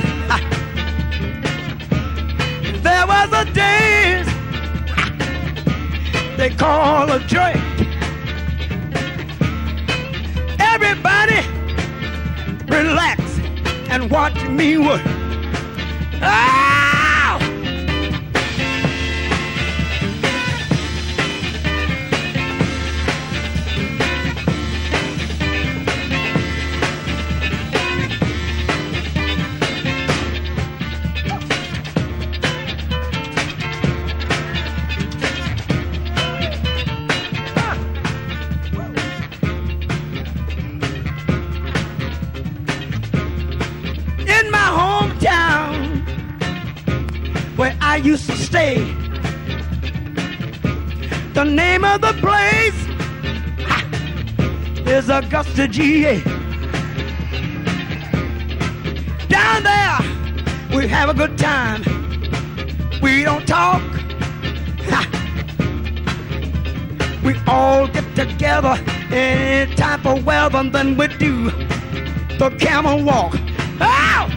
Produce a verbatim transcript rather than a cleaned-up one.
Ha. There was a dance they call a joint. Everybody relax and watch me work. Ah! In my hometown, where I used to stay, the name of the place ah, is Augusta, G A. Down there, we have a good time. We don't talk. Ha. We all get together any type of weather, and then we do the camel walk. Oh!